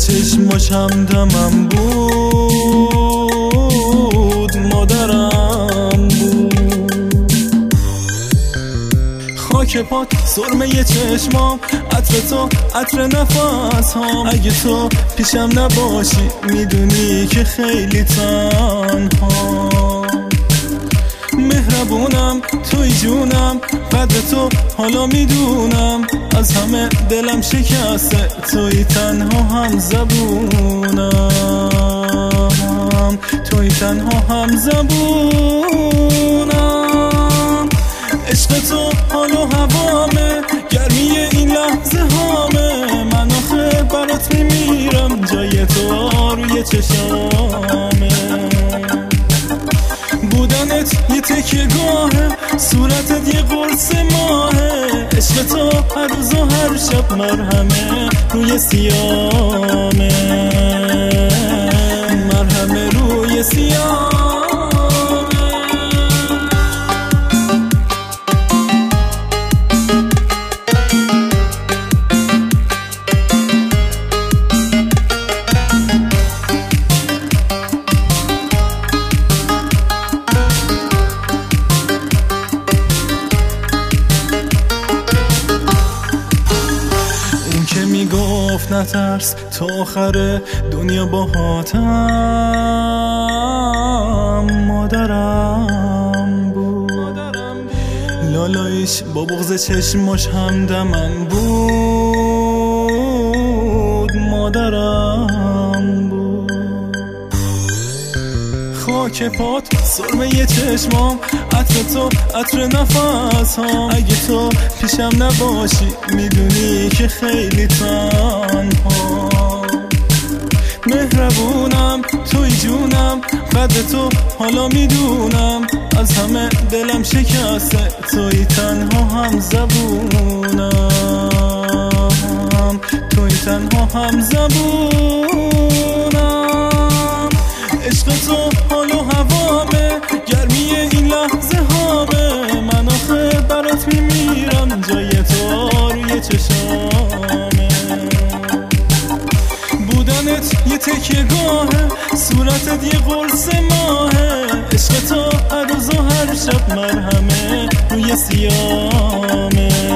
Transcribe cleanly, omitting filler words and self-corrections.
چشماش همدمم بود، مادرم بود. خاک پات سرمه چشمام، عطر تو عطر نفس هام. اگه تو پیشم نباشی میدونی که خیلی تنها. مهربونم توی جونم، قدر تو حالا میدونم. از همه دلم شکسته توی تنها هم زبونم، توی تنها هم زبونم. عشق تو حالا هوامه، گرمی این لحظه هامه. من آخه برات میمیرم، جای تو روی چشامه. بودنت یه تکیه گاهه، صورتت یه قرص ماهه. عشق تو هر روز و هر شب مرهمه روی سیامه، مرهمه روی سیامه. میگفت نترس تا آخر دنیا باهاتم، مادرم بود. لالایش با بغض چشماش همدمم بود، مادرم بود. خاک پات سرمه چشمام، عطر تو عطر نفس هام. اگه تو پیشم نباشی میدونی که خیلی تنها. مهربونم توی جونم، قدر تو حالا میدونم. از همه دلم شکسته توی تنها هم زبونم، توی تنها هم زبونم. عشق تو حالا هوامه، گرمی این لحظه هامه. من آخه برات میمیرم، جای تو روی چشامه. بودنت یه تکیه گاهه، صورتت یه قرص ماهه. عشق تو هر روز و هر شب مرهمه روی سیامه.